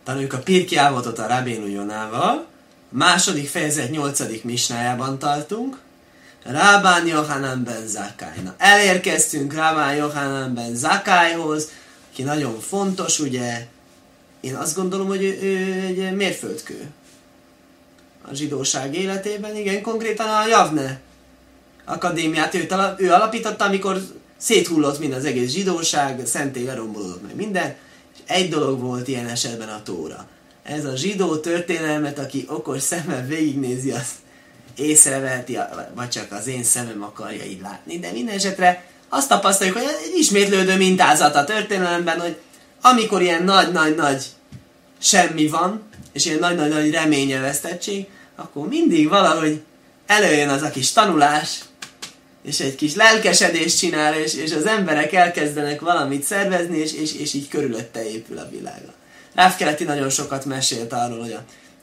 Tanuljuk a Pirkei Avotot a Rabbeinu Jonával. Második fejezet 8. misnájában tartunk. Rabban Yochanan ben Zakkájna. Elérkeztünk Rabban Yochanan ben Zakkájhoz, aki nagyon fontos, ugye. Én azt gondolom, hogy ő egy mérföldkő a zsidóság életében. Igen, konkrétan a Javne akadémiát ő alapította, amikor széthullott mind az egész zsidóság, szentély lerombolódott meg minden, és egy dolog volt ilyen esetben a Tóra. Ez a zsidó történelmet, aki okos szemmel végignézi, azt észreveheti, vagy csak az én szemem akarja így látni. De minden esetre azt tapasztaljuk, hogy egy ismétlődő mintázat a történelemben, hogy amikor ilyen nagy-nagy semmi van, és ilyen nagy-nagy reményelvesztettség, akkor mindig valahogy előjön az a kis tanulás, és egy kis lelkesedést csinál, és az emberek elkezdenek valamit szervezni, és így körülötte épül a világa. Rav Keleti nagyon sokat mesélt arról, hogy a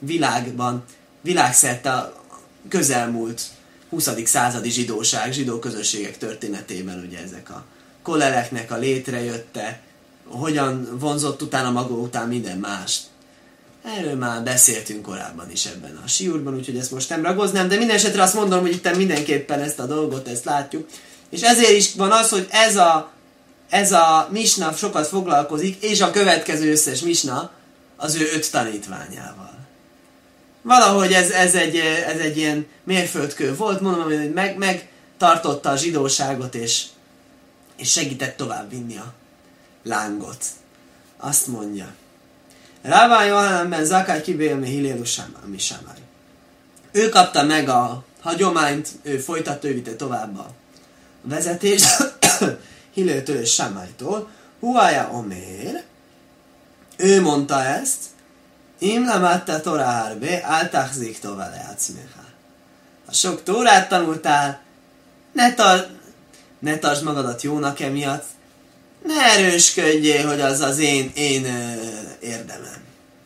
világszerte a közelmúlt 20. századi zsidó közösségek történetében ugye ezek a kolleleknek a létrejötte, hogyan vonzott utána maga után minden más. Erről már beszéltünk korábban is ebben a siúrban, úgyhogy ezt most nem ragoznám, de minden esetre azt mondom, hogy itt mindenképpen ezt a dolgot, ezt látjuk. És ezért is van az, hogy ez a misna sokat foglalkozik, és a következő összes misna az ő 5 tanítványával. Valahogy ez egy ilyen mérföldkő volt, mondom, hogy megtartotta a zsidóságot, és segített tovább vinni a lángot. Azt mondja. Rabban Yochanan ben Zakkai kibél mi Hillel mi Shammai. Ő kapta meg a hagyományt, ő folytatta, ő vitte tovább a vezetést Hilleltől és Shammaitól. Huája Omer, ő mondta ezt, Im lamatta Torah harbe, al tachzik tova leatzmecha. Ha sok Tórát tanultál, ne tartsd magadat jónak emiatt, ne erősködjél, hogy az az én érdemem.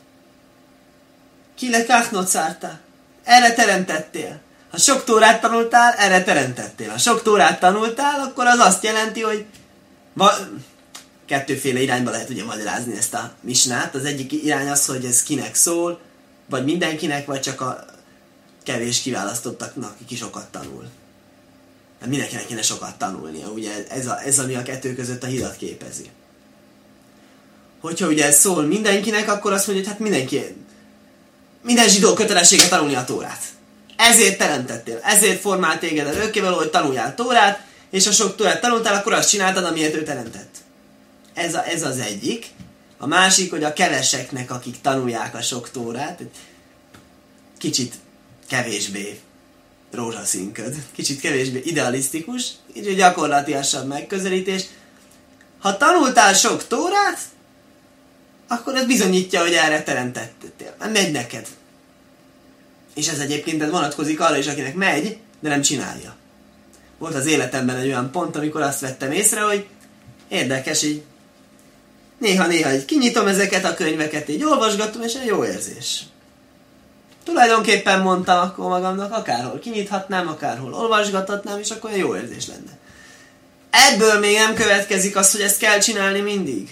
Ki lekachnot szártál? Erre teremtettél. Ha sok Tórát tanultál, erre teremtettél. Ha sok Tórát tanultál, akkor az azt jelenti, hogy kettőféle irányba lehet ugye magyarázni ezt a misnát. Az egyik irány az, hogy ez kinek szól, vagy mindenkinek, vagy csak a kevés kiválasztottaknak, aki sokat tanul. Hát mindenkinek kéne sokat tanulnia, ugye ez ami a kettő között a hidat képezi. Hogyha ugye ez szól mindenkinek, akkor azt mondja, hogy hát minden zsidó kötelessége tanulni a Tórát. Ezért teremtettél, ezért formált téged az örökkévaló, hogy tanuljál Tórát, és ha sok Tórát tanultál, akkor azt csináltad, amiért ő teremtett. Ez az egyik. A másik, hogy a keveseknek, akik tanulják a sok Tórát, kicsit kevésbé rózsaszínköd, kicsit kevésbé idealisztikus, kicsit gyakorlatiasabb megközelítés. Ha tanultál sok Tórát, akkor ez bizonyítja, hogy erre teremtettél. Megy neked. És ez egyébként vonatkozik arra is, akinek megy, de nem csinálja. Volt az életemben egy olyan pont, amikor azt vettem észre, hogy érdekes, így néha így kinyitom ezeket a könyveket, így olvasgatom, és egy jó érzés. Tulajdonképpen mondtam akkor magamnak, akárhol kinyithatnám, akárhol olvasgathatnám, és akkor jó érzés lenne. Ebből még nem következik az, hogy ezt kell csinálni mindig.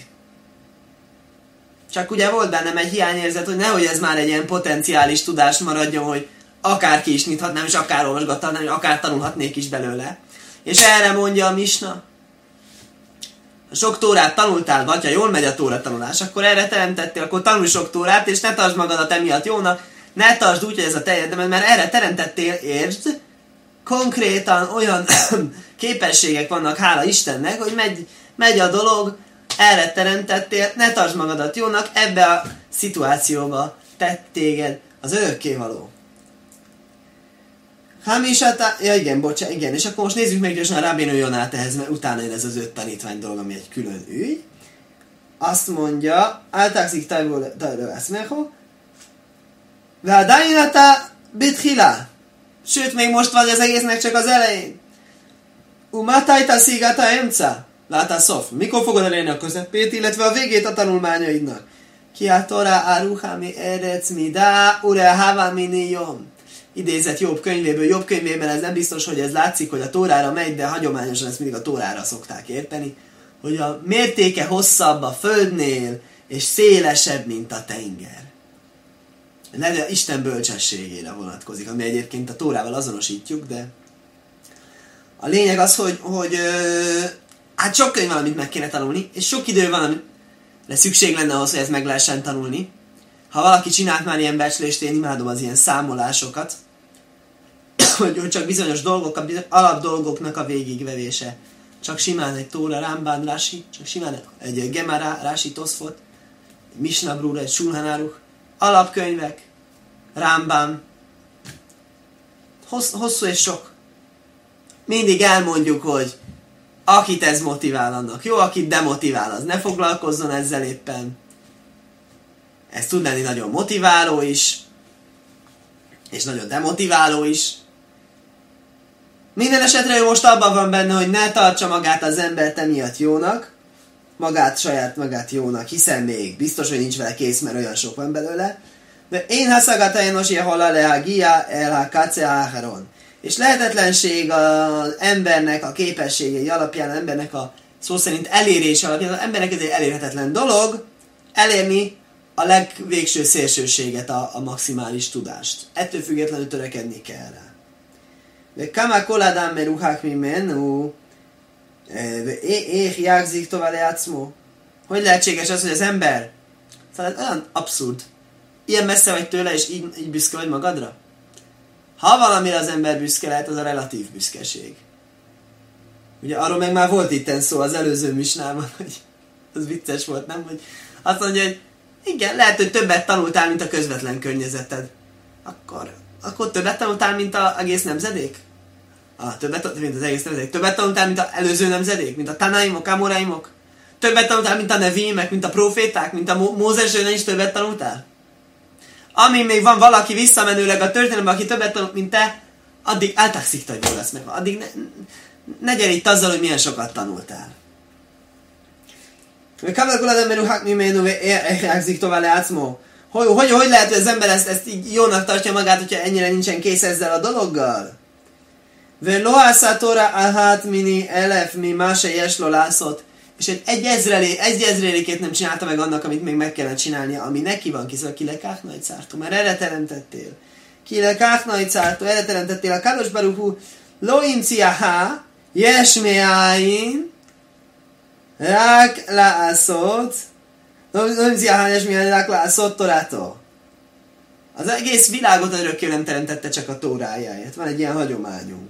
Csak ugye volt bennem egy hiányérzet, hogy nehogy ez már egy ilyen potenciális tudás maradjon, hogy akár ki is nyithatnám, és akár olvasgathatnám, és akár tanulhatnék is belőle. És erre mondja a misna. Ha sok Tórát tanultál, vagy ha jól megy a Tóra tanulás, akkor erre teremtettél, akkor tanulj sok Tórát, és ne tartsd magadat emiatt jónak, ne tartsd úgy, hogy ez a te érdemed, mert erre teremtettél, értsd, konkrétan olyan képességek vannak, hála Istennek, hogy megy a dolog, erre teremtettél, ne tartsd magadat jónak, ebbe a szituációba tett téged az örökkévaló. Igen, és akkor most nézzük meg gyorsan a Rabbeinu Jonát ehhez, mert utána jön ez az 5 tanítvány dolog, ami egy külön ügy. Azt mondja, áltakszik tajról eszmeho, V'adainata bitchila. Sőt, még most vagy az egésznek csak az elején. Umatajta szigata emca. Láta szof. Mikor fogod elérni a közepét, illetve a végét a tanulmányaidnak? Ki a Torah aruha mi eretz midá, ure hava mini jom. Idézett Jobb könyvéből. Jobb könyvében ez nem biztos, hogy ez látszik, hogy a Tórára megy, de hagyományosan ezt mindig a Tórára szokták érteni, hogy a mértéke hosszabb a földnél, és szélesebb, mint a tenger. Isten bölcsességére vonatkozik, ami egyébként a Tórával azonosítjuk, de a lényeg az, hogy hát sok könyv valamit meg kéne tanulni, és sok idő van, amire szükség lenne ahhoz, hogy ezt meg lehessen tanulni. Ha valaki csinált már ilyen becslést, én imádom az ilyen számolásokat, hogy csak bizonyos dolgok, alapdolgoknak a végigvevése. Csak simán egy Tóra, Rámbán, Rási, csak simán egy Gemara, Rási, Toszfot, Misna Brura, egy Shulchan Aruch, alapkönyvek, Rámbán, hosszú és sok. Mindig elmondjuk, hogy akit ez motivál, annak jó, akit demotivál, az ne foglalkozzon ezzel éppen. Ez tud lenni nagyon motiváló is, és nagyon demotiváló is. Minden esetre ő most abban van benne, hogy ne tartsa magát az embert emiatt jónak, saját magát jónak, hiszen még biztos, hogy nincs vele kész, mert olyan sok van belőle. De én haszagatajnos jehola lehagia el kaceáharon. És lehetetlenség az embernek a képességei alapján, az embernek a szó szerint elérés alapján, az embernek ez egy elérhetetlen dolog, elérni a legvégső szélsőséget, a maximális tudást. Ettől függetlenül törekedni kell rá. De kama koladám meruhák mi menú, jágzik tovább játszmó. Hogy lehetséges az, hogy az ember, szóval olyan abszurd, ilyen messze vagy tőle, és így büszke vagy magadra? Ha valamire az ember büszke lehet, az a relatív büszkeség. Ugye arról meg már volt itten szó az előző misnában, hogy az vicces volt, nem? Hogy azt mondja, hogy igen, lehet, hogy többet tanultál, mint a közvetlen környezeted. Akkor többet tanultál, mint az egész nemzedék? Mint az egész nemzedék. Többet tanultál, mint az előző nemzedék? Mint a tanáimok, amoraimok? Többet tanultál, mint a nevímek, mint a proféták, mint a Mózesről is többet tanultál? Amíg még van valaki visszamenőleg a történelemben, aki többet tanult, mint te, addig áltaksziktagyból lesz meg. Addig ne gyere itt azzal, hogy milyen sokat tanultál. Hogy lehet, hogy az ember ezt így jónak tartja magát, hogyha ennyire nincsen kész ezzel a dologgal? Ve Tóra ahát mini elef mi máse jeslo lászot, és egy ezrelékét nem csinálta meg annak, amit még meg kellene csinálnia, ami neki van kiszól, kilekák nagy szártó, mert erre teremtettél. Kilekák nagy szártó, erre teremtettél. A Kadosh Baruch Hu lo imciaha jesmeáin rák lászot, lo imciaha jesmeáin rák lászot torától. Az egész világot örökké nem teremtette csak a Tórájáért. Van egy ilyen hagyományunk.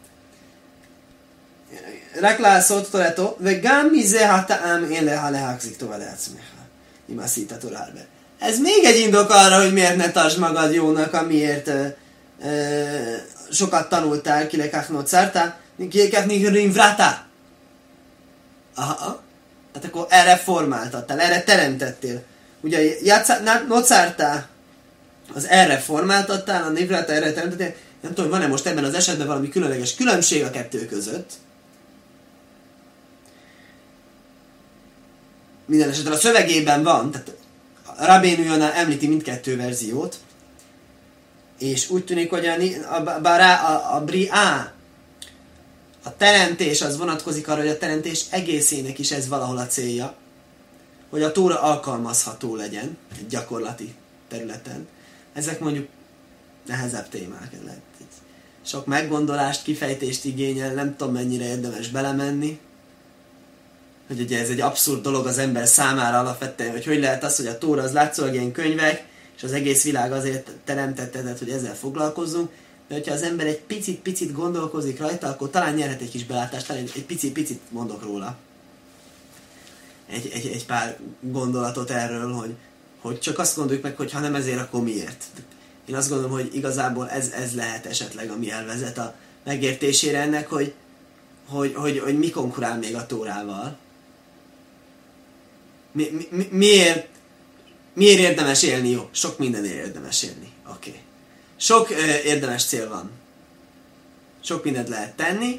רק לעשות תורתו, וגם מזה הטעם אין לך להחזיק טובה לעצמך. אם עשית תורה הרבה. Ez még egy indok arra, hogy miért ne tartsd magad jónak, amiért sokat tanultál, kilekach nocártál, kilekach rimvrátá. Aha. Hát akkor erre formáltattál, erre teremtettél. Ugye nocártál, az erre formáltattál, a nivráta erre teremtettél. Nem tudom, van-e most ebben az esetben valami különleges különbség a kettő között. Minden esetre a szövegében van, tehát Rabbeinu Jona említi mindkettő verziót, és úgy tűnik, hogy a briá, a teremtés az vonatkozik arra, hogy a teremtés egészének is ez valahol a célja, hogy a Tóra alkalmazható legyen egy gyakorlati területen. Ezek mondjuk nehezebb témák, lehet sok meggondolást, kifejtést igényel, nem tudom mennyire érdemes belemenni, hogy ugye ez egy abszurd dolog az ember számára alapvetően, hogy lehet az, hogy a Tóra az látszólag ilyen könyvek, és az egész világ azért teremtetted, hogy ezzel foglalkozzunk, de hogyha az ember egy picit gondolkozik rajta, akkor talán nyerhet egy kis belátást, talán egy picit mondok róla. Egy pár gondolatot erről, hogy csak azt gondoljuk meg, hogy ha nem ezért, akkor miért. Én azt gondolom, hogy igazából ez lehet esetleg, ami elvezet a megértésére ennek, hogy mi konkurál még a Tórával. Miért érdemes élni? Jó, sok mindenért érdemes élni. Oké. Sok érdemes cél van. Sok mindent lehet tenni,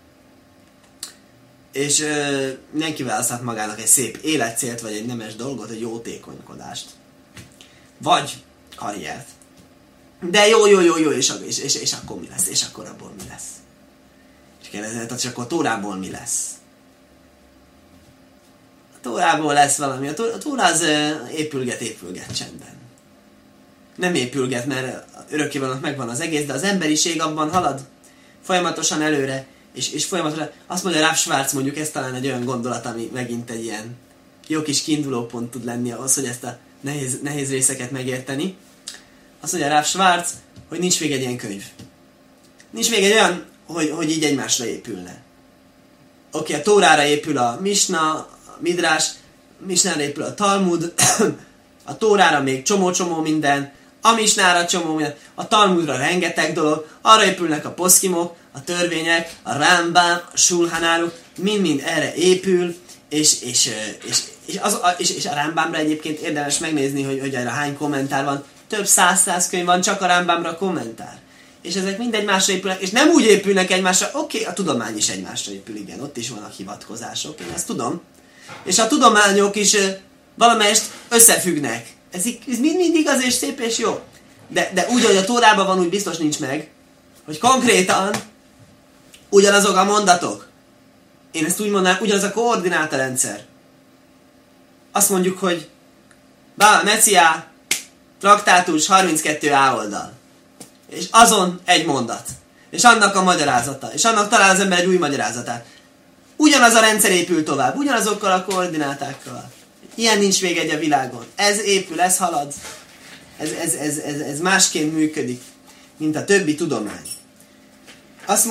és mindenki választhat magának egy szép életcélt, vagy egy nemes dolgot, egy jótékonykodást. Vagy karriert. De jó, és akkor mi lesz? És akkor abból mi lesz? És kérdezni, hogy akkor a Tórából mi lesz? Tórából lesz valami. A Tóra az épülget csendben. Nem épülget, mert örökkévalónak megvan az egész, de az emberiség abban halad folyamatosan előre, és folyamatosan, azt mondja Rav Schwarz, mondjuk ez talán egy olyan gondolat, ami megint egy ilyen jó kis kiinduló pont tud lenni ahhoz, hogy ezt a nehéz részeket megérteni. Azt mondja Rav Schwarz, hogy nincs még egy ilyen könyv. Nincs még egy olyan, hogy így egymásra épülne. Oké, a Tórára épül a Misna, a Midrash, a Misnára épül a Talmud, a Tórára még csomó minden, a Misnára csomó minden, a Talmudra rengeteg dolog, arra épülnek a poszkimok, a törvények, a Rambam, a Shulchan Aruch, mind erre épül, és a Rambamra egyébként érdemes megnézni, hogy erre hány kommentár van. Több száz könyv van, csak a Rambamra kommentár. És ezek mind egymásra épülnek, és nem úgy épülnek egymásra, oké, a tudomány is egymásra épül, igen, ott is vannak hivatkozások, én ezt tudom. És a tudományok is valamelyest összefüggnek. Ez mind igaz és szép és jó. De úgy, hogy a Tórában van, úgy biztos nincs meg, hogy konkrétan ugyanazok a mondatok. Én ezt úgy mondanám, ugyanaz a koordinátarendszer. Azt mondjuk, hogy Bá Meciá, traktátus 32A oldal. És azon egy mondat. És annak a magyarázata. És annak talál az ember egy új magyarázatát. Ugyanaz a rendszer épül tovább. Ugyanazokkal a koordinátákkal. Ilyen nincs még egy a világon. Ez épül, ez halad. Ez másként működik, mint a többi tudomány. Azt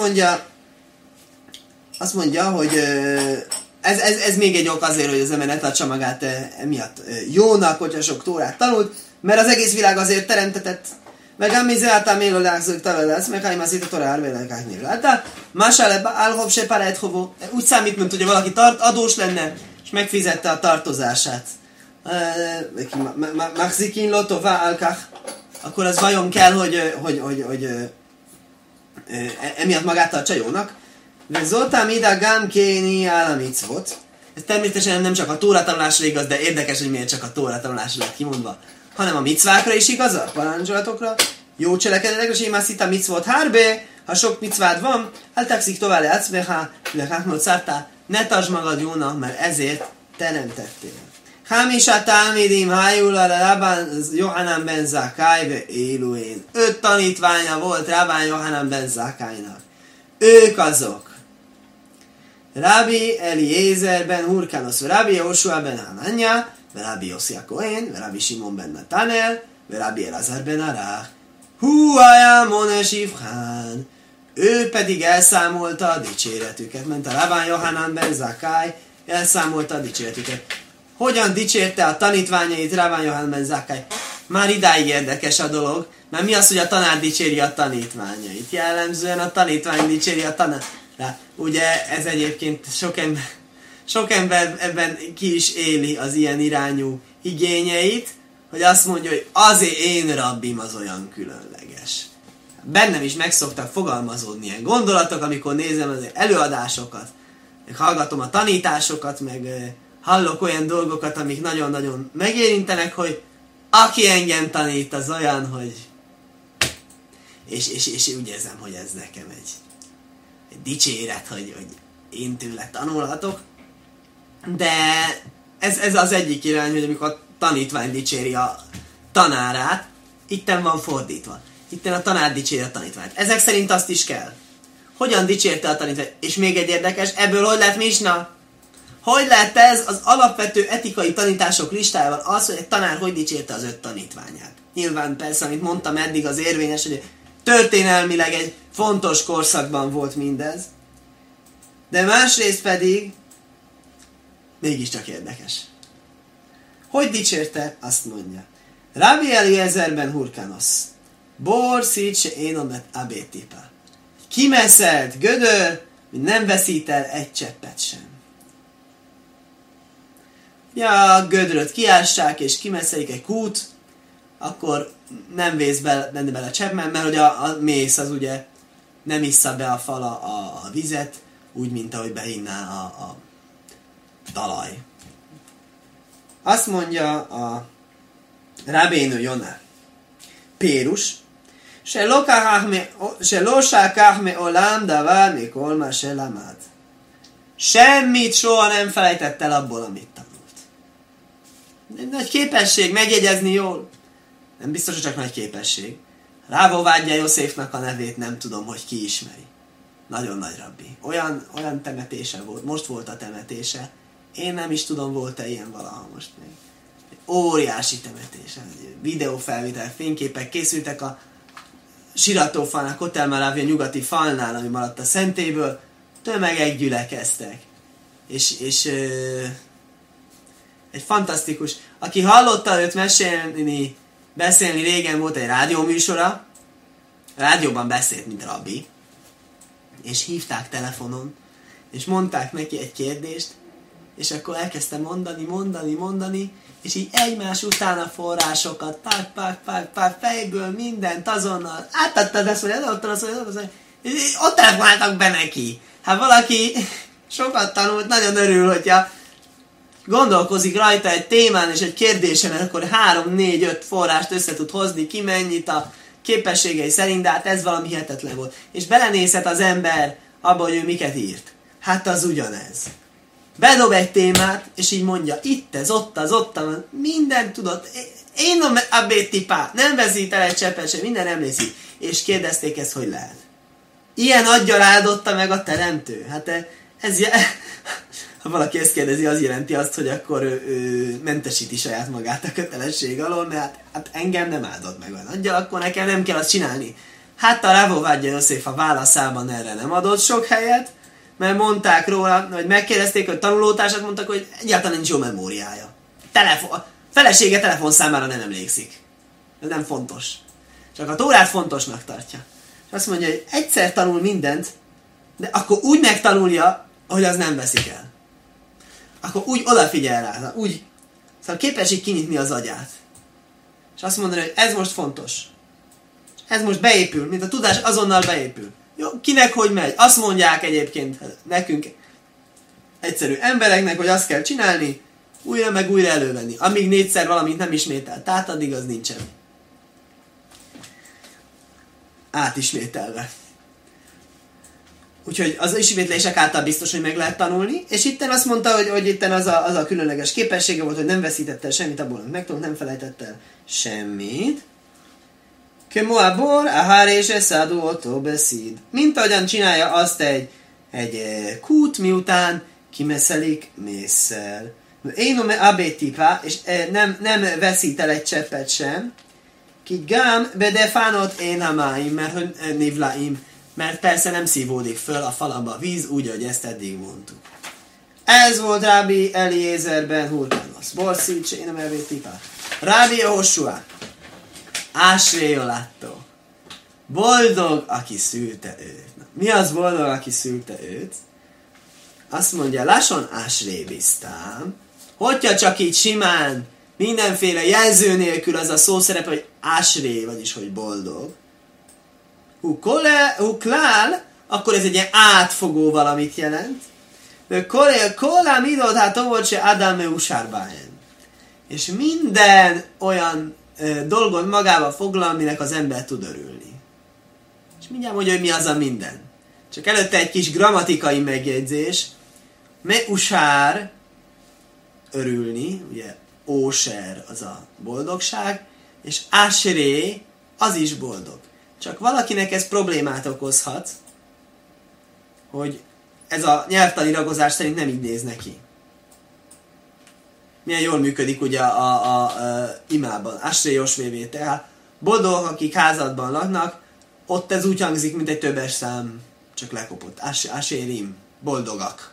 mondja, hogy ez még egy ok azért, hogy az ember ne tartsa magát emiatt jónak, hogyha sok Tórát tanult, mert az egész világ azért teremtetett. Meg amize által még olászok talán lesz, meg ha azt a Tóra árvélekák névre. Hát másále álhov se parát hovó. Úgy számít, mint hogy valaki adós lenne, és megfizette a tartozását. Maxikin lotová alkach. Akkor az vajon kell, hogy emiatt magát tartsa jónak? Zoltám ida gám kéni államicvot. Ez természetesen nem csak a Tóra tanulásra igaz, de érdekes, hogy miért csak a Tóra tanulásra lett kimondva, hanem a micvákra is igaz, a parancsolatokra, jó cselekedetekre, és én már szita micvot hárbe, ha sok micvád van, eltakszik tovább leacmeha, lehachmot szártá, ne tartsd magad jónak, mert ezért teremtettél. Hámisá támidim hájul a Rabban Yohanan ben Zakkai ve Éluén. 5 tanítványa volt Rabban Yohanan ben Zakkainak. Ők azok. Rabbi Eliezer ben Hurkanosz, Rabbi Joshua ben Hananya, Rabbi Yossi a Kohen, Rabbi Simon ben Natanel, Rabbi Elazar ben Arach. Huajá Mones Ivchán. Ő pedig elszámolta a dicséretüket. Ment a Rabban Yohanan ben Zakkai, elszámolta a dicséretüket. Hogyan dicsérte a tanítványait Rabban Yohanan ben Zakkai? Már idáig érdekes a dolog, mert mi az, hogy a tanár dicséri a tanítványait? Jellemzően a tanítvány dicséri a tanár. De ugye ez egyébként sok ember ebben ki is éli az ilyen irányú igényeit, hogy azt mondja, hogy azért én rabbim az olyan különleges. Bennem is meg szoktak fogalmazódni ilyen gondolatok, amikor nézem az előadásokat, meg hallgatom a tanításokat, meg hallok olyan dolgokat, amik nagyon-nagyon megérintenek, hogy aki engem tanít, az olyan, hogy... És úgy érzem, hogy ez nekem egy dicséret, hogy én tőle tanulhatok. De ez az egyik irány, hogy amikor a tanítvány dicséri a tanárát, itten van fordítva. Itten a tanár dicséri a tanítványt. Ezek szerint azt is kell. Hogyan dicsérte a tanítványt? És még egy érdekes, ebből hogy lett misna? Hogy lett ez az alapvető etikai tanítások listájában az, hogy egy tanár hogy dicsérte az 5 tanítványát? Nyilván persze, amit mondtam eddig, az érvényes, hogy történelmileg egy fontos korszakban volt mindez. De másrészt pedig mégiscsak érdekes. Hogy dicsérte? Azt mondja. Rabbi Eliezer ben Hurkanosz. Bor szít se énomet abétipa. Kimeszelt gödör, mint nem veszít el egy cseppet sem. Ja, a gödröt kiássák és kimeszelik egy kút, akkor nem vész benne bele cseppben, mert hogy a mész az ugye nem issza be a fal a vizet, úgy, mint ahogy behinná a talaj. Azt mondja a Rabbeinu Jona, Pérus, se losákach me olam davar mikol ma se lamad. Semmit soha nem felejtett el abból, amit tanult. Nagy képesség, megjegyezni jól. Nem biztos, hogy csak nagy képesség. Rávó Vádja Józsefnak a nevét nem tudom, hogy ki ismeri. Nagyon nagy rabbi. Olyan temetése volt. Most volt a temetése. Én nem is tudom, volt-e ilyen valaha most még. Óriási temetése. Videófelvétel, fényképek készültek a siratófalnál, Kotel Maravja nyugati falnál, ami maradt a szentélyből. Tömegek gyülekeztek. És egy fantasztikus, aki hallotta őt beszélni régen, volt egy rádióműsora, a rádióban beszélt, mint rabbi, és hívták telefonon, és mondták neki egy kérdést, és akkor elkezdte mondani, és így egymás után a forrásokat, pák, fejből mindent azonnal, átadtad ezt, és ott telefonáltak be neki. Hát valaki sokat tanult, nagyon örül, hogyha gondolkozik rajta egy témán és egy kérdésen, akkor 3-4-5 forrást össze tud hozni, ki mennyit a képességei szerint, de hát ez valami hihetetlen volt. És belenézhet az ember abba, hogy ő miket írt. Hát az ugyanez. Bedob egy témát, és így mondja, itt ez, ott van, mindent tudott. Én a bétipá, nem veszít el egy cseppet sem, minden emlékszik. És kérdezték ezt, hogy lehet. Ilyen aggyal áldotta meg a teremtő. Hát ez ha valaki ezt kérdezi, az jelenti azt, hogy akkor ő mentesíti saját magát a kötelesség alól, mert hát engem nem áldott meg olyan aggyal, akkor nekem nem kell azt csinálni. Hát a Rávó Vádja József a válaszában erre nem adott sok helyet, mert mondták róla, vagy megkérdezték, hogy tanulótársat mondtak, hogy egyáltalán nincs jó memóriája. Felesége telefonszámára nem emlékszik. Ez nem fontos. Csak a Tórát fontosnak tartja. És azt mondja, hogy egyszer tanul mindent, de akkor úgy megtanulja, hogy az nem veszik el. Akkor úgy odafigyel rá, úgy. Szóval képes így kinyitni az agyát. És azt mondani, hogy ez most fontos. Ez most beépül, mint a tudás azonnal beépül. Jó, kinek hogy megy? Azt mondják egyébként nekünk, egyszerű embereknek, hogy azt kell csinálni, újra meg újra elővenni. Amíg 4-szer valamit nem ismétel, tehát addig az nincsen. Átismételve. Úgyhogy az ismétlések által biztos, hogy meg lehet tanulni, és itten azt mondta, hogy itten az a különleges képessége volt, hogy nem veszítette el semmit abból, amit megtanult, nem felejtette el semmit. Kemo a bor, a hár és eszádó otó beszéd. Mint ahogyan csinálja azt egy kút, miután kimeszelik mésszel. Én abétipa, és nem veszít el egy cseppet sem. Ki gám bedefánot én hamáim, mert nivlaim, mert persze nem szívódik föl a falamba a víz, úgy, ahogy ezt eddig mondtuk. Ez volt Rábi Eliezer ben Hurkánosz. Borszíts, én nem elvétipá. Rábi Joshua. Ásréjó látó. Boldog, aki szülte őt. Na, mi az boldog, aki szülte őt? Azt mondja, lásson ásré biztám. Hogyha csak így simán, mindenféle jelző nélkül az a szó szerep, hogy ásré, vagyis hogy boldog. Klál, akkor ez egy ilyen átfogó valamit jelent. Kolá midod hát tovább se Adame usárbaen. És minden olyan dolgot magával foglal, aminek az ember tud örülni. És mindjárt mondja, hogy mi az a minden. Csak előtte egy kis grammatikai megjegyzés. Me usár, örülni, ugye óser az a boldogság, és ásré, az is boldog. Csak valakinek ez problémát okozhat, hogy ez a nyelvtani ragozás szerint nem így néz neki. Milyen jól működik ugye a imában, Ásré Josvévé, tehát boldogok, akik házadban laknak, ott ez úgy hangzik, mint egy többes szám, csak lekopott. Ásérim, boldogak.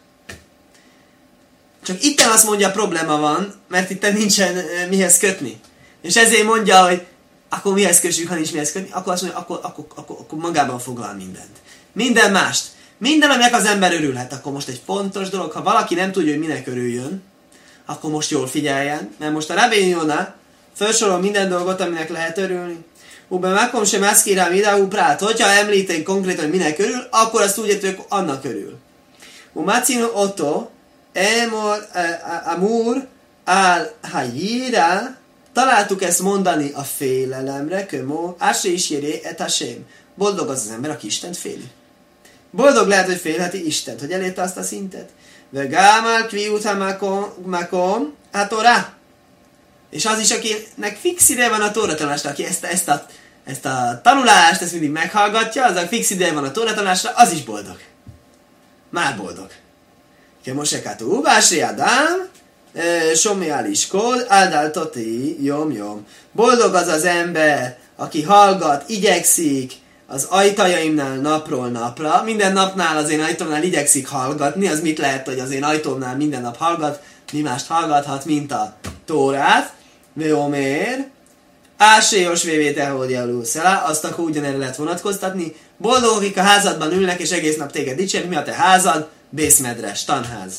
Csak itten azt mondja, probléma van, mert itten nincsen mihez kötni. És ezért mondja, hogy akkor mihez kössük, ha nincs mihez kötni, akkor azt mondja, akkor magában foglal mindent. Minden mást. Minden, aminek az ember örülhet. Akkor most egy fontos dolog, ha valaki nem tudja, hogy minek örüljön, akkor most jól figyeljen, mert most a Rabbi Jóna felsorol minden dolgot, aminek lehet örülni. Uben megkom sem eszkírám ide, prát. Hogyha említik konkrétan, hogy minek örül, akkor azt úgy értő, hogy annak örül. Umacino Otto, Emor, Amur, Al Hayira, találtuk ezt mondani a félelemre, kömó, Ásé is éré, et Hashem. Boldog az ember, aki Istent féli. Boldog lehet, hogy félheti Istent, hogy elérte azt a szintet. Vegámál kviut makom, hát orá. És az is, akinek fix ideje van a tóratanulásra, aki ezt a tanulást, ezt mindig meghallgatja, az a fix ideje van a tóratanulásra, az is boldog. Már boldog. Kemosekátó Ubásri Adám, Somiál iskol, Áldál Toti, Jom. Boldog az az ember, aki hallgat, igyekszik az ajtajaimnál napról napra. Minden napnál az én ajtómnál igyekszik hallgatni. Az mit lehet, hogy az én ajtómnál minden nap hallgat? Mi mást hallgathat, mint a Tórát. Vöomér. Ásélyos vévétel, hogy jelúszelá. Azt akkor ugyanerre lehet vonatkoztatni. Boldog, akik a házadban ülnek, és egész nap téged dicsérni. Mi a te házad? Bészmedres, tanház.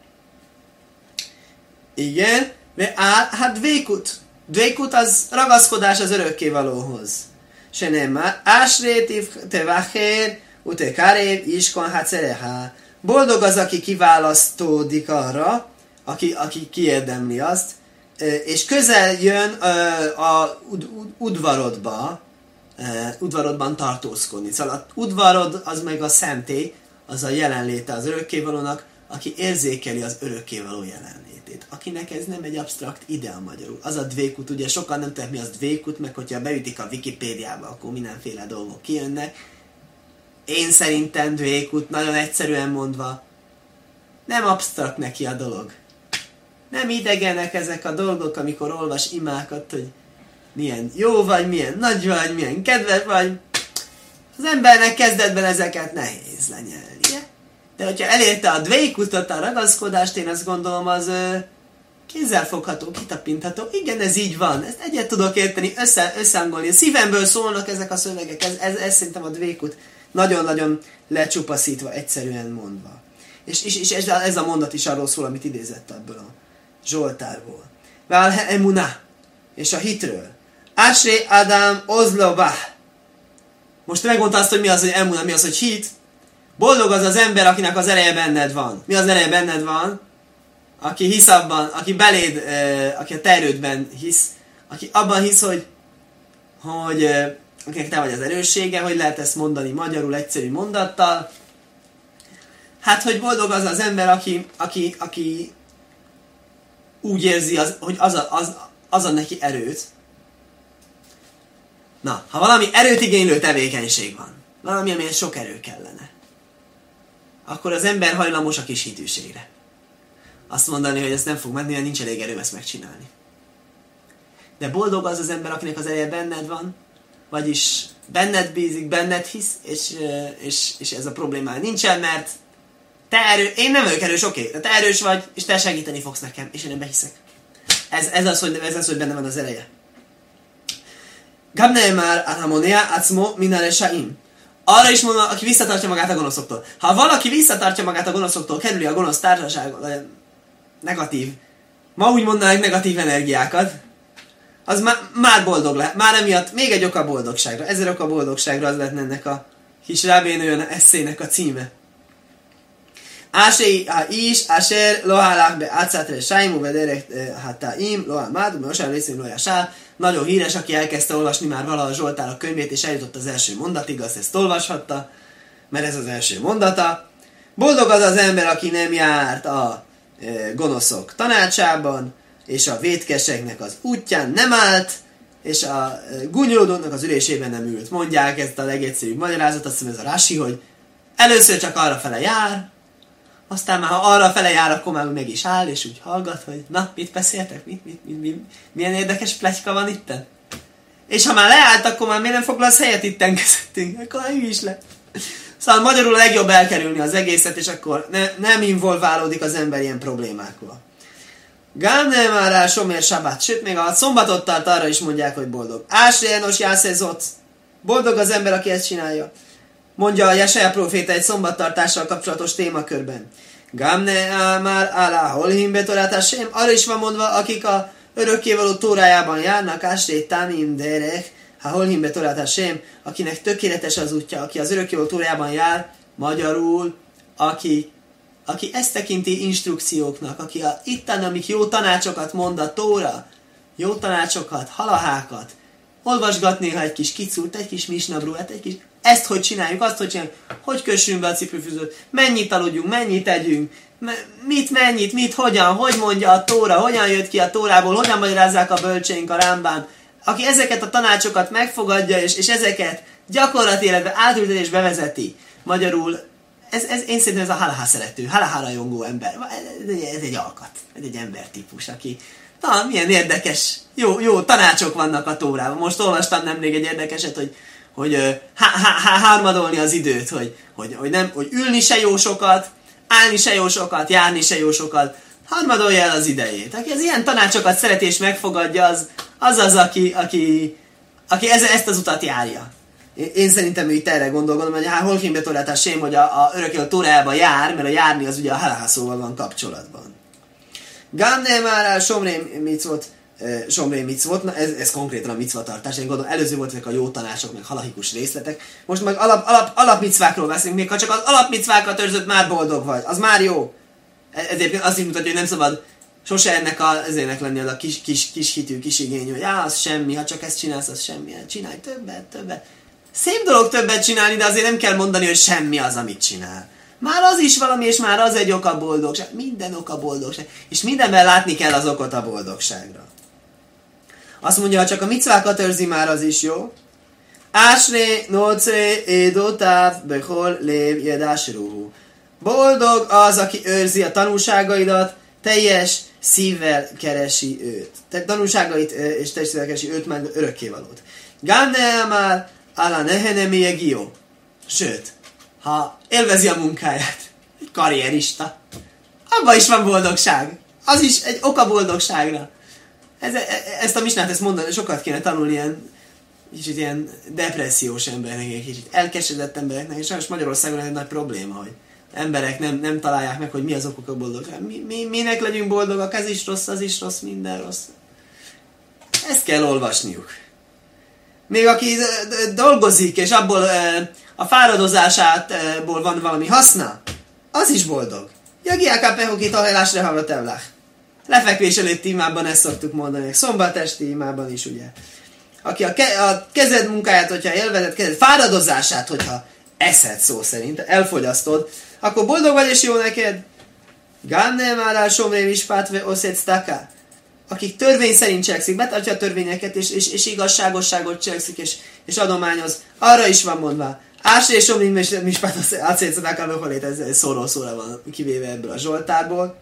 Igen. Hát dvékut. Dvékut az ragaszkodás az örökkévalóhoz. Se nem már. Ásrétív te váhér, ute karév, iskon hát szerehá. Boldog az, aki kiválasztódik arra, aki kiérdemli azt, és közel jön a udvarodban tartózkodni. Szóval az udvarod az meg a szentély, az a jelenléte az örökkévalónak, aki érzékeli az örökkévaló jelenlétét. Akinek ez nem egy absztrakt idea magyarul. Az a dvékut, ugye sokan nem tudják, mi az dvékut, meg hogyha beütik a Wikipédiába, akkor mindenféle dolgok kijönnek. Én szerintem dvékut, nagyon egyszerűen mondva, nem absztrakt neki a dolog. Nem idegenek ezek a dolgok, amikor olvas imákat, hogy milyen jó vagy, milyen nagy vagy, milyen kedves vagy. Az embernek kezdetben ezeket nehéz lenyelni. De hogyha elérte a dvékutot, a ragaszkodást, én azt gondolom, az kézzelfogható, kitapintható. Igen, ez így van. Ezt egyet tudok érteni, összehangolni. A szívemből szólnak ezek a szövegek. Ez szerintem a dvékut nagyon-nagyon lecsupaszítva, egyszerűen mondva. És ez a mondat is arról szól, amit idézett ebből a Zsoltárból. Vál emuna, és a hitről. Ásré Adam Ozlobah. Most megmondta azt, hogy mi az, hogy emuna, mi az, hogy hit. Boldog az az ember, akinek az ereje benned van. Mi az ereje benned van? Aki hisz abban, aki beléd, aki a te erődben hisz, aki abban hisz, hogy akinek te vagy az erőssége, hogy lehet ezt mondani magyarul egyszerű mondattal. Hát, hogy boldog az az ember, aki úgy érzi, hogy az ad neki erőt. Na, ha valami erőt igénylő tevékenység van, valami, amihez sok erő kellene, akkor az ember hajlamos a kis hitűségre. Azt mondani, hogy ez nem fog menni, mert nincs elég erőm ezt megcsinálni. De boldog az az ember, akinek az ereje benned van, vagyis benned bízik, benned hisz, és ez a problémája nincsen, mert én nem vagyok erős, oké, de te erős vagy, és te segíteni fogsz nekem, és én ebbe hiszek. Ez az, hogy benne van az ereje. Gabne már Aramonea Acmo Minare Saim. Arra is mondom, aki visszatartja magát a gonoszoktól. Ha valaki visszatartja magát a gonoszoktól, kerüli a gonosz társaság, negatív, ma úgy mondanánk negatív energiákat, az már boldog lehet. Már emiatt még egy oka boldogságra. 1000 oka boldogságra az lett ennek a kis rábénőjön eszének a címe. Ásei is, Áser, Lohálák be átszátre Sájmú, Vederek Hátáim, Lohámád, Mosár részén Lohásá. Nagyon híres, aki elkezdte olvasni már valaha Zsoltárok könyvét, és eljutott az első mondatig, azt ezt olvashatta, mert ez az első mondata. Boldog az az ember, aki nem járt a gonoszok tanácsában, és a vétkeseknek az útján nem állt, és a gúnyolódóknak az ülésében nem ült. Mondják ezt a legegyszerűbb magyarázat, azt hiszem ez a Rási, hogy először csak arra fele jár, aztán már ha arra fele jár, akkor már meg is áll, és úgy hallgat, hogy na, mit beszéltek? Milyen érdekes pletyka van itten? És ha már leállt, akkor már miért nem foglalsz helyet itten közöttünk? Akkor ő is le. Szóval magyarul a legjobb elkerülni az egészet, és akkor nem involválódik az ember ilyen problémákba. Gámne már rá somér sabát, sőt, még a szombatot tart, arra is mondják, hogy boldog. Ásrénos jászezott. Boldog az ember, aki ezt csinálja. Mondja a Jesaja próféta egy szombattartással kapcsolatos témakörben. Gámne már alá holhim betorátásém. Arra is van mondva, akik a örökkévaló tórájában járnak, ásré tamim derek, ha holhim betorátásém, akinek tökéletes az útja, aki az örökkévaló tórájában jár, magyarul, aki ezt tekinti instrukcióknak, aki itten, amik jó tanácsokat mond a Tóra, jó tanácsokat, halahákat, olvasgat néha egy kis kicult, egy kis misnabruát, egy kis ezt hogy csináljuk, azt hogy csináljuk, hogy kössünk be a cipőfűzőt, mennyit aludjunk, mennyit tegyünk, mit, hogyan, hogy mondja a Tóra, hogyan jött ki a Tórából, hogyan magyarázzák a bölcseink a Rámbán. Aki ezeket a tanácsokat megfogadja, és ezeket gyakorlati életbe átültetésbe bevezeti, magyarul, én szerintem ez a halaha szerető, halaha rajongó ember. Ez egy alkat, ez egy embertípus, aki milyen érdekes, jó tanácsok vannak a Tórában. Most olvastam nemrég egy érdekeset, hogy harmadolni az időt, hogy ülni se jó sokat, állni se jó sokat, járni se jó sokat, harmadolja el az idejét. Aki az ilyen tanácsokat szereti és megfogadja, az, aki ezt az utat járja. Én szerintem ő itt erre gondolkodom, hogy holkim betolátás sem, hogy a örökké a Tórába jár, mert a járni az ugye a halaha szóval van kapcsolatban. Gám már el somré micvot, na ez konkrétan a micvatartás, én gondolom előző volt ezek a jó tanácsok, meg halahikus részletek. Most meg alapmicvákról beszélünk, még ha csak az alapmicvákat őrzött, már boldog vagy, az már jó. Ezért azt is mutatja, hogy nem szabad sose ennek ezének lenni az a kis hitű, kis igény, hogy az semmi, ha csak ezt csinálsz, az semmi, csinálj többet. Szép dolog többet csinálni, de azért nem kell mondani, hogy semmi az, amit csinál. Már az is valami, és már az egy ok a boldogság. Minden ok a boldogság. És mindenben látni kell az okot a boldogságra. Azt mondja, ha csak a micvákat őrzi, már az is jó. Ásré, nócré, édotáv, behol, lév, jedásruhu. Boldog az, aki őrzi a tanulságaidat, teljes szívvel keresi őt. Tehát tanulságait és teljes szívvel keresi őt, már örökkévalót. Gánne már, ala nehenemie gió. Sőt, ha élvezi a munkáját, egy karrierista, abban is van boldogság. Az is egy ok a boldogságra. Ezt a misnát, ezt mondani, sokat kéne tanulni kicsit ilyen depressziós embereknek, egy kicsit elkeseredett embereknek, és sajnos Magyarországon ez egy nagy probléma, hogy emberek nem találják meg, hogy mi az okok a boldogság. Minek legyünk boldogak, ez is rossz, az is rossz, minden rossz. Ezt kell olvasniuk. Még aki dolgozik, és abból a fáradozásából van valami haszna, az is boldog. Jagiáká pehokit ahajlásra hallgatevlák. Lefekvés előtti imában ezt szoktuk mondani, szombat esti imában is, ugye. Aki a kezed munkáját, hogyha élvezed, kezed fáradozását, hogyha eszed szó szerint, elfogyasztod, akkor boldog vagy és jó neked. Gánne már el somré vispátve oszéctaká. Akik törvény szerint cselekszik, betartja a törvényeket, és igazságosságot cselekszik, és adományoz, arra is van mondva. Ásré és somré mispát oszéctaká, ez szóról van kivéve ebből a Zsoltárból.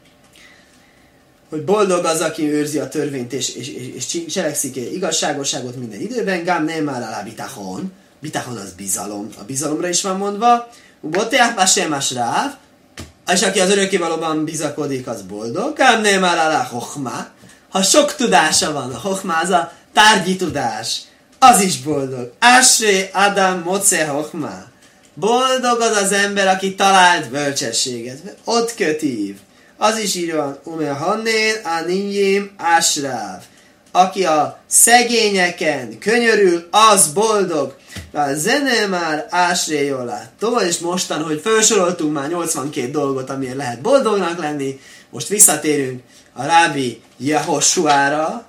Hogy boldog az, aki őrzi a törvényt, és cselekszik igazságosságot minden időben. Gám nem már alá bitachon. Bitachon az bizalom. A bizalomra is van mondva. Boteach básem ráv. És aki az örökkévalóban bizakodik, az boldog. Gám nem már alá hochma. Ha sok tudása van, a hochma az a tárgyi tudás, az is boldog. Ásré Adam moce hochma. Boldog az az ember, aki talált bölcsességet. Ott kötív. Az is így van, ume hannén aninjém ásráv. Aki a szegényeken könyörül, az boldog. A zene már ásréjolától, és mostan, hogy felsoroltunk már 82 dolgot, amiért lehet boldognak lenni, most visszatérünk a Rábi Jehossuára,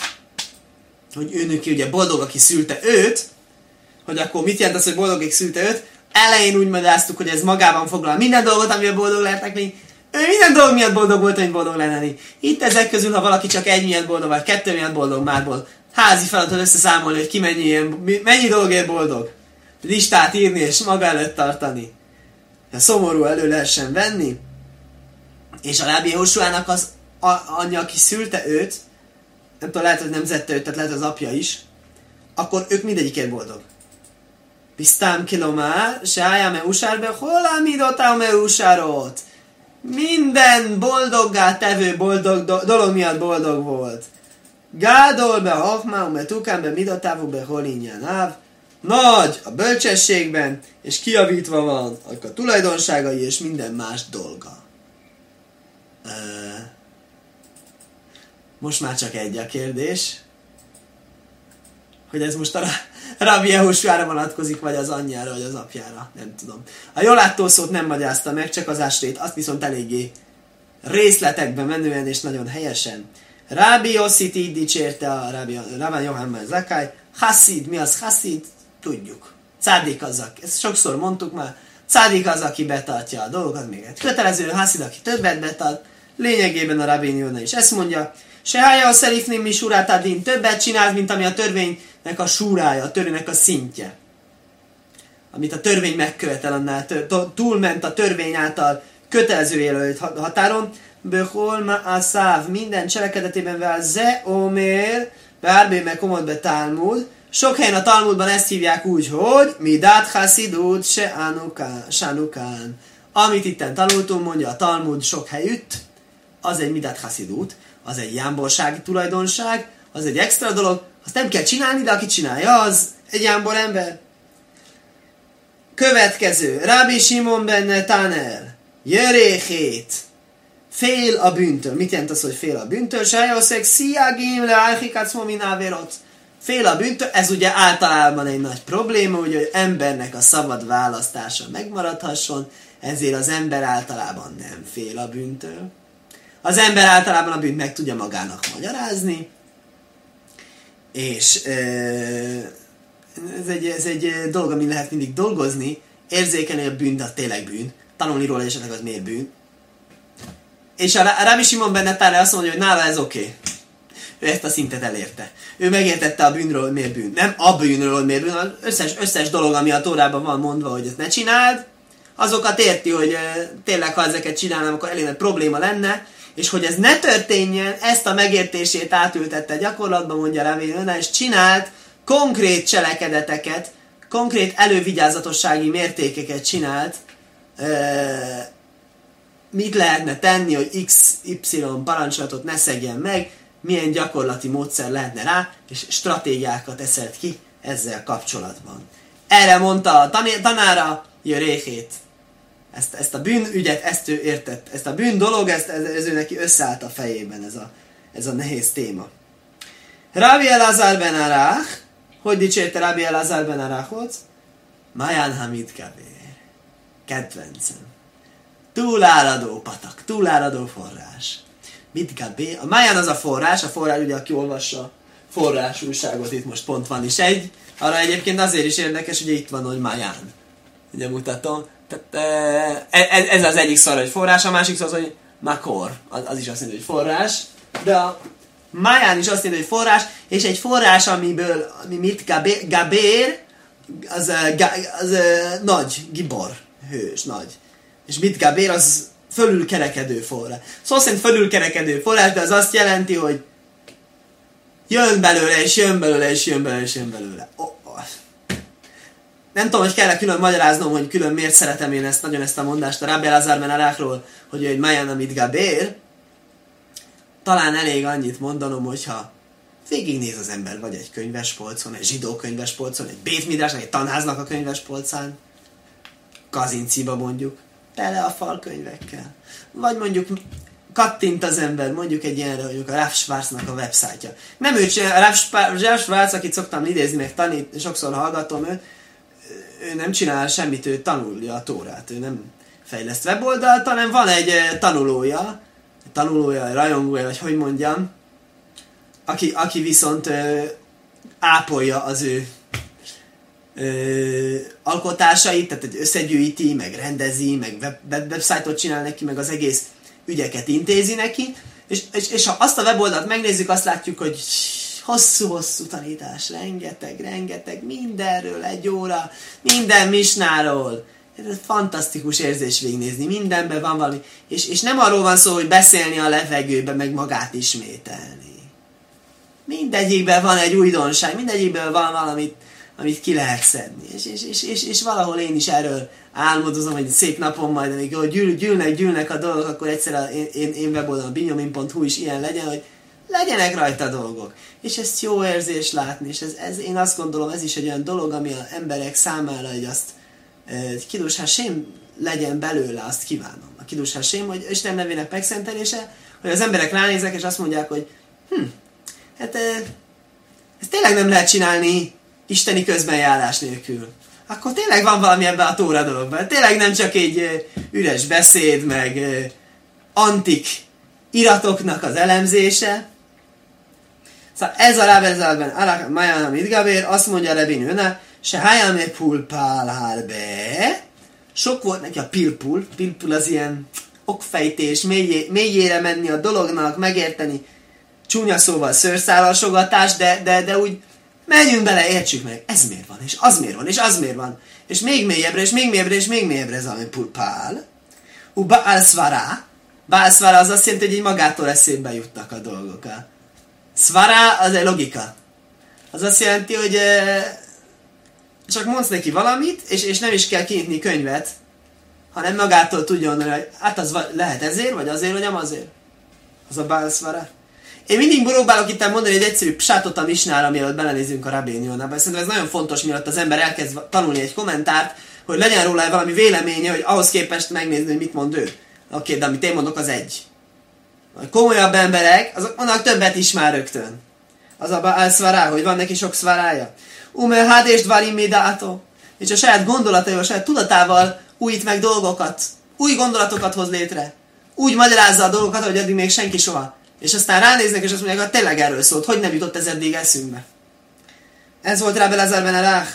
hogy ő neki ugye boldog, aki szülte őt, hogy akkor mit jelent az, hogy boldog, aki szülte őt? Elején úgy magyaráztuk, hogy ez magában foglal minden dolgot, amivel boldog lehetnek lenni. Ő minden dolog miatt boldog volt, hogy boldog lenni. Itt ezek közül, ha valaki csak egy miatt boldog, vagy kettő miatt boldog, már boldog. Házi feladat összeszámolni, hogy ki mennyi dolgért boldog. Listát írni és maga előtt tartani. Ha szomorú elő lehessen venni. És a Rábi Jehossuának az anyja, aki szülte őt, nem tudom, lehet, hogy nemzette őt, tehát lehet az apja is, akkor ők mindegyikért boldog. Pisztám kilomár, sájá me usárbe, hol ámídottál me usárot? Minden boldoggá tevő dolog miatt boldog volt. Gádol be hachmá, me tukán be midatávú be holinyán áv. Nagy a bölcsességben, és kijavítva van a tulajdonságai és minden más dolga. Most már csak egy a kérdés. Hogy ez most a Rabbi Jehossuára vonatkozik, vagy az anyjára, vagy az apjára. Nem tudom. A jól látó szót nem magyarázta meg, csak az ásrét, azt viszont eléggé részletekben menően és nagyon helyesen. Rabbi Yosszit így dicsérte a Rabbi Yohanan Zakkai. Hasid, mi az Hasid? Tudjuk. Cádik az, ezt sokszor mondtuk már, cádik az, aki betartja a dolgokat, még egy kötelező, haszid, aki többet betart, lényegében a Rabbi Jóna is ezt mondja, se hája a szerifném mi surátádin, többet csinál, mint ami a törvénynek a súrája, a törvénynek a szintje. Amit a törvény megkövetel, annál túlment a törvény által kötelező jelölt határon, Behol ma'asav, minden cselekedetében vel ze omer, bárbé meg komod be Talmud. Sok helyen a Talmudban ezt hívják úgy, hogy midat hasidut se anukán. Amit itten tanultunk, mondja a Talmud sok helyütt, az egy midat hasidut, az egy jámborsági tulajdonság, az egy extra dolog, azt nem kell csinálni, de aki csinálja, az egy jámbor ember. Következő, Rabbi Simon ben Netanel, jöréhét, fél a bűntől. Mit jelent az, hogy fél a bűntől? Sajoszeg sziagim le alchikacmo mináverot. Fél a bűntől, ez ugye általában egy nagy probléma, hogy embernek a szabad választása megmaradhasson, ezért az ember általában nem fél a bűntől. Az ember általában a bűnt meg tudja magának magyarázni, és ez egy dolog, ami lehet mindig dolgozni, érzékelni, hogy a bűn, de tényleg bűn, tanulni róla esetleg az miért bűn. És a Rabbi Simon ben Netanel azt mondja, hogy nála ez oké. Ő ezt a szintet elérte. Ő megértette a bűnről, hogy miért bűn. Nem a bűnről, hogy miért bűn, az összes dolog, ami a Tórában van mondva, hogy ezt ne csináld, azokat érti, hogy tényleg, ha ezeket csinálnám, akkor elég nagy probléma lenne, és hogy ez ne történjen, ezt a megértését átültette gyakorlatban, mondja Rabbi Jóna, és csinált konkrét cselekedeteket, konkrét elővigyázatossági mértékeket csinált, mit lehetne tenni, hogy XY parancsolatot ne szegjen meg, milyen gyakorlati módszer lehetne rá, és stratégiákat eszelt ki ezzel kapcsolatban. Erre mondta a tanára Jöréhét. Ezt a bűnügyet, ezt ő értett. Ezt a bűn dolog, ez ő neki összeállt a fejében, ez a nehéz téma. Rabbi Elazar ben Arach, hogy dicsérte Rabbi Elazar ben Arachot? Mayan Hamid Kavér. Kedvencem. Túláradó patak, túláradó forrás. Mit Gabé? A Mayan az a forrás ugye, aki olvassa forrás újságot, itt most pont van is egy. Arra egyébként azért is érdekes, hogy itt van, hogy Mayan. Ugye mutatom. Tehát, ez az egyik szar, hogy forrás, a másik szar az, hogy Makor. Az is azt mondja, hogy forrás. De a Mayan is azt mondja, hogy forrás, és egy forrás, ami mit Gabér, az nagy, gibor, hős, nagy. És mit Gabér, az fölülkerekedő forrás. Szó szerint fölülkerekedő forrás, de az azt jelenti, hogy jön belőle, és jön belőle, és jön belőle, és jön belőle. Nem tudom, hogy kell külön magyaráznom, hogy külön miért szeretem én nagyon ezt a mondást a Rabbi Elazar ben Arachról, hogy egy Mayan amit Gabér. Talán elég annyit mondanom, hogyha végignéz az ember vagy egy könyvespolcon, egy zsidó könyvespolcon, egy Bét Midrásnak, egy tanháznak a könyvespolcán, Kazinciba mondjuk, tele a fal könyvekkel. Vagy mondjuk kattint az ember, mondjuk egy ilyenre, mondjuk a Rav Schwarznak a websájtja. Nem ő csinál, Rav Schwarz, akit szoktam idézni, meg tanít, sokszor hallgatom őt, ő nem csinál semmit, ő tanulja a Tórát, ő nem fejleszt weboldalt, hanem van egy tanulója, rajongója, vagy hogy mondjam, aki viszont ápolja az ő alkotásait, tehát összegyűjti, meg rendezi, meg websájtot csinál neki, meg az egész ügyeket intézi neki, és ha azt a weboldalt megnézzük, azt látjuk, hogy hosszú-hosszú tanítás, rengeteg, mindenről, 1 óra, minden misnáról. Ez fantasztikus érzés végignézni, mindenben van valami. És nem arról van szó, hogy beszélni a levegőbe, meg magát ismételni. Mindegyikben van egy újdonság, mindegyikben van valamit, amit ki lehet szedni. És valahol én is erről álmodozom, hogy szép napon majd, amikor gyűlnek a dolgok, akkor egyszer én weboldalon, binyomin.hu is ilyen legyen, hogy legyenek rajta dolgok. És ezt jó érzés látni, és ez én azt gondolom, ez is egy olyan dolog, ami az emberek számára, hogy azt Kiddush Hashem legyen belőle, azt kívánom. A Kiddush Hashem, hogy Isten nevének megszentelése, hogy az emberek ránéznek, és azt mondják, hogy ezt tényleg nem lehet csinálni isteni közbenjárás nélkül. Akkor tényleg van valami ebben a Tóra dologban. Tényleg nem csak egy üres beszéd, meg antik iratoknak az elemzése. Szóval ez a Rabbi Elazar ben Arach Mayan Hamid Gabér, azt mondja Rabbi Jóna, Se hájame pulpál hárbe. Sok volt neki a pilpul. Pilpul az ilyen okfejtés, mélyére menni a dolognak, megérteni. Csúnya szóval szőrszálasogatás, de úgy menjünk bele, értsük meg. Ez miért van, és az miért van, és az miért van. És még mélyebbre, és még mélyebbre, és még mélyebbre ez a pulpál. Baal szvara. Baal szvara az azt jelenti, hogy így magától eszébe jutnak a dolgok. Szvara az egy logika. Az azt jelenti, hogy csak mondsz neki valamit, és nem is kell kinyitni könyvet, hanem magától tudja mondani, hogy hát az lehet ezért, vagy azért, vagy nem azért. Az a Baal szvara. Én mindig próbálok itt mondani egy egyszerű psátot a misnára, mielőtt belenézünk a Rabbeinu Jónába. Szerintem ez nagyon fontos, mielőtt az ember elkezd tanulni egy kommentárt, hogy legyen róla valami véleménye, hogy ahhoz képest megnézni, hogy mit mond ő. Oké, de amit én mondok, az egy. A komolyabb emberek, azok mondanak többet is már rögtön. Az a Baal szvara, hogy van neki sok szvarája. Hát és dvarim midátó. És a saját gondolataival, a saját tudatával újít meg dolgokat. Új gondolatokat hoz létre. Úgy magyarázza a dolgokat, hogy addig még senki soha. És aztán ránéznek, és azt mondják, hogy tényleg erről szólt. Hogy nem jutott ez eddig eszünkbe? Ez volt Rabbi Elazar ben Arach.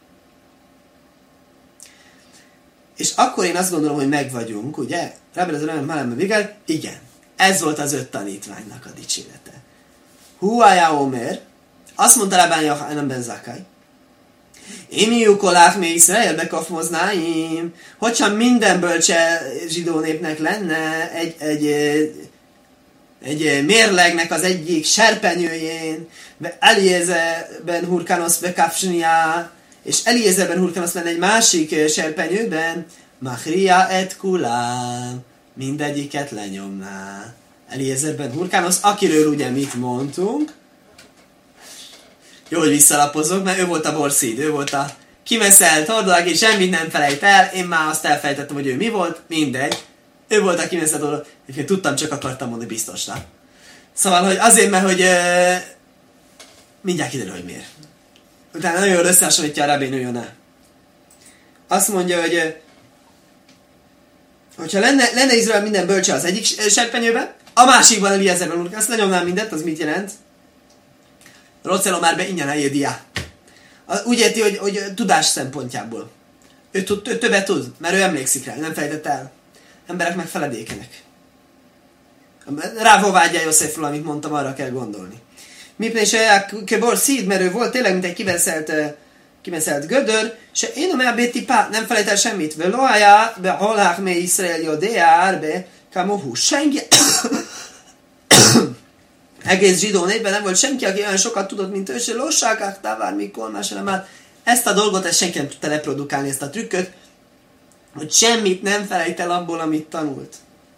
És akkor én azt gondolom, hogy megvagyunk, ugye? Rabbi Elazar ben Arach, igen. Ez volt az 5 tanítványnak a dicsérete. Huája Omer, azt mondta Rabbi Yochanan ben Zakkai, Imiu kolák mi Iszrael bekafmoznáim, hogyha minden bölcse zsidó népnek lenne egy mérlegnek az egyik serpenyőjén, Eliezer ben Hurkanosz bekafsnia, és Eliezer ben Hurkanosz lenne egy másik serpenyőben, Machria et kulám, mindegyiket lenyomná. Eliezer ben Hurkanosz, akiről ugye mit mondtunk, jó, hogy visszalapozok, mert ő volt a borszíd, ő volt a kimeszelt hordó, aki semmit nem felejt el, én már azt elfelejtettem, hogy ő mi volt, mindegy. Ő volt a kimeszelt hordó, egyébként tudtam, csak akartam mondani biztosra. Szóval, hogy azért, mert hogy mindjárt kiderül, hogy miért. Utána nagyon jól összehasonlítja a Rabbeinu Jóná. Azt mondja, hogy hogyha lenne Izrael minden bölcse az egyik serpenyőben, a másikban Eliezer ben Hurkanosz, lenyomnám mindet, az mit jelent? Rocelom már be ingyen eljédia. Úgy érti, hogy tudás szempontjából. Ő többet tud, mert ő emlékszik rá, nem felejtett el. Emberek meg feledékenek. Rávó vágyja Józsefről, amit mondtam, arra kell gondolni. Mipne se kebor szíd, mert ő volt tényleg, mint egy kiveszelt gödör, se én a béti pá, nem felejt el semmit. Veloája, be halák me Iszrael jodéár, be kamohu. Senki... Egész zsidó népben nem volt senki, aki olyan sokat tudott, mint ő, se losságák, távár, mikor, másra már. Ezt a dolgot, ezt senki nem tudta reprodukálni, ezt a trükköt, hogy semmit nem felejt el abból, amit tanult.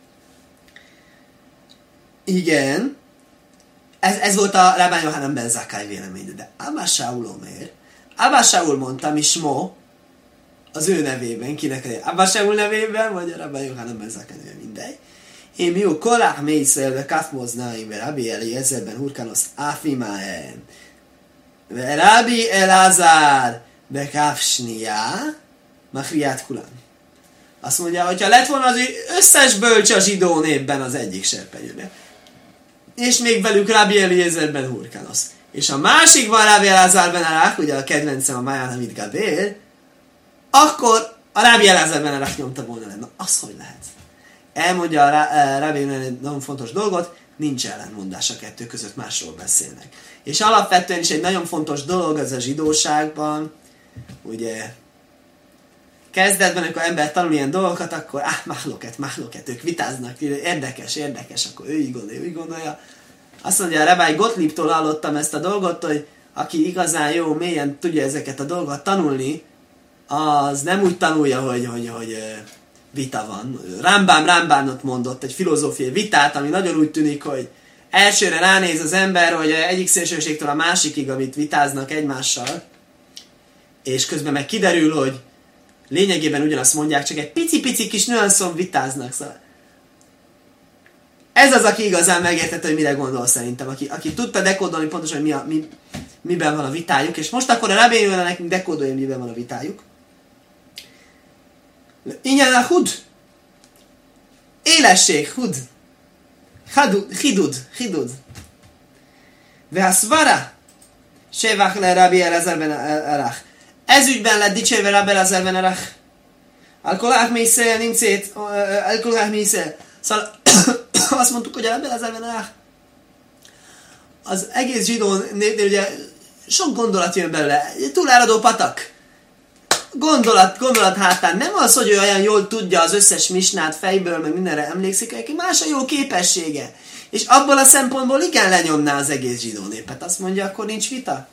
Igen, ez volt a Rabbi Yochanan ben Zakkai vélemény, de Abba Shaul Omer, Abba Shaul mondta, Mismo, az ő nevében, kinek Abba Shaul nevében, vagy a Rabbi Yochanan ben Zakkai nevében, mindegy. Én miu kolach mészélve kafmoznaim, ve Rabbi Eliezer ben Hurkanosz áfimáhem, ve Rabbi Elazar be kafsnia, machriát kulán. Azt mondja, hogyha lett volna az összes bölcs a zsidó népben az egyik serpenyőben, és még velük Rabbi Eliezer ben Hurkanosz, és a másikban Rabbi Elazar ben Arach, ugye a kedvencem a Máján Hamid Gabél, akkor a Rabbi Elazar ben Arach nyomta volna le. Na, az hogy lehet? Elmondja a Rabbi egy nagyon fontos dolgot, nincs ellentmondás a kettő között, másról beszélnek. És alapvetően is egy nagyon fontos dolog az a zsidóságban, ugye kezdetben, amikor ember tanul ilyen dolgokat, akkor mahloket, ők vitáznak, érdekes, akkor ő így gondolja. Azt mondja, a Rabbi Gottliebtól hallottam ezt a dolgot, hogy aki igazán jó, mélyen tudja ezeket a dolgokat tanulni, az nem úgy tanulja, hogy vita van. Rambánot mondott egy filozófiai vitát, ami nagyon úgy tűnik, hogy elsőre ránéz az ember, hogy egyik szélsőségtől a másikig, amit vitáznak egymással, és közben meg kiderül, hogy lényegében ugyanazt mondják, csak egy pici kis nüanszon vitáznak. Szóval ez az, aki igazán megértette, hogy mire gondol szerintem. Aki tudta dekódolni pontosan, hogy miben van a vitájuk, és most akkor a Rabbeinu Jóna nekünk dekódolja, miben van a vitájuk. Ingyen a hud. Élesség, hud. Hidud. Ve a szvara. Sevach le Rabbi Elazar ben Arach. Ez ügyben lett dicsérve Rabbi Elazar ben Arach. Al-Kolach Mészél, Nimcét, Al-Kolach Mészél. Szóval azt mondtuk, hogy a Rabbi Elazar ben Arach az egész zsidó népnél ugye sok gondolat jön belőle. Túláradó patak. Gondolat hátán. Nem az, hogy ő olyan jól tudja az összes misnát fejből, meg mindenre emlékszik, neki más a jó képessége. És abból a szempontból igen lenyomná az egész zsidó népet. Azt mondja, akkor nincs vita.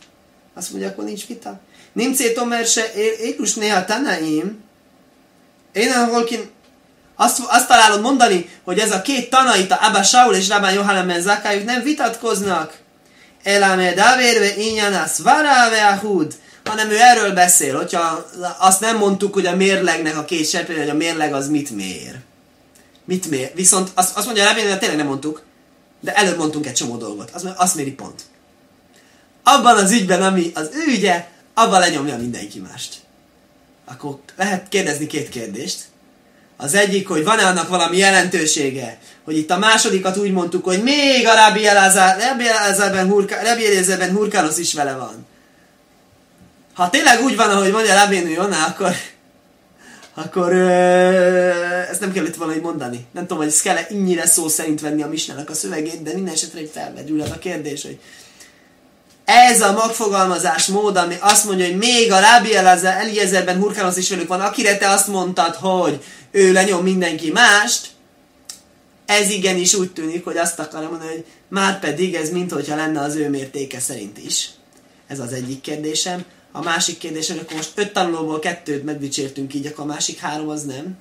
Nimcé Tomer se ékus néha tanaim. Én ahol azt találod mondani, hogy ez a két tanaita, Abba Shaul és Rabban Yohanan ben Zakkai, nem vitatkoznak. Elame davérve inyanász varáve ahud. Hanem ő erről beszél, hogyha azt nem mondtuk, hogy a mérlegnek a két serpény, hogy a mérleg az mit mér. Viszont azt mondja Rabbi, hogy tényleg nem mondtuk, de előbb mondtunk egy csomó dolgot. Azt méri pont. Abban az ügyben, ami az ő ügye, abban lenyomja mindenki mást. Akkor lehet kérdezni két kérdést. Az egyik, hogy van-e annak valami jelentősége, hogy itt a másodikat úgy mondtuk, hogy még a Rabbi Elazar ben Hurkánosz is vele van. Ha tényleg úgy van, ahogy mondja Rabbeinu Jona, akkor ezt nem kellett volna így mondani. Nem tudom, hogy ezt kell-e ennyire szó szerint venni a Misnának a szövegét, de minden esetre felmerül a kérdés, hogy ez a megfogalmazás mód, ami azt mondja, hogy még a Rabbi Eliezer ben Hurkánosz is velük van, akire te azt mondtad, hogy ő lenyom mindenki mást, ez igenis úgy tűnik, hogy azt akarom mondani, hogy már pedig ez minthogyha lenne az ő mértéke szerint is. Ez az egyik kérdésem. A másik kérdésem, hogy akkor most 5 tanulóból 2-t megdicsértünk így, akkor a másik 3 az nem.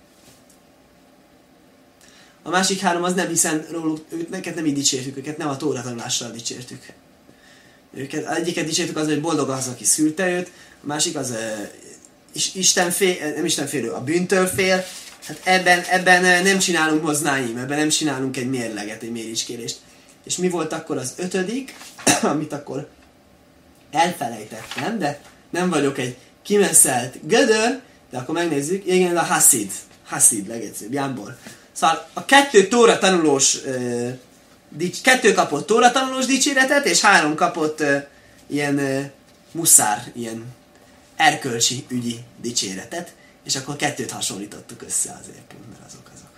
A másik 3 az nem, hiszen őket nem így dicsértük, őket nem a Tóra tanulással dicsértük. Egyiket dicsértük az, hogy boldog az, aki szülte őt, a másik az nem istenfélő, a bűntől fél. Hát ebben nem csinálunk hoznáim, ebben nem csinálunk egy mérleget, egy méricskérést. És mi volt akkor az 5., amit akkor elfelejtettem, de nem vagyok egy kimeszelt gödör, de akkor megnézzük, igen, a Hasid legegyszerűbb, Jámbor. Szóval a 2 Tóra tanulós 2 kapott Tóra tanulós dicséretet, és 3 kapott ilyen muszár, ilyen erkölcsi ügyi dicséretet, és akkor 2 hasonlítottuk össze azért, mert azok.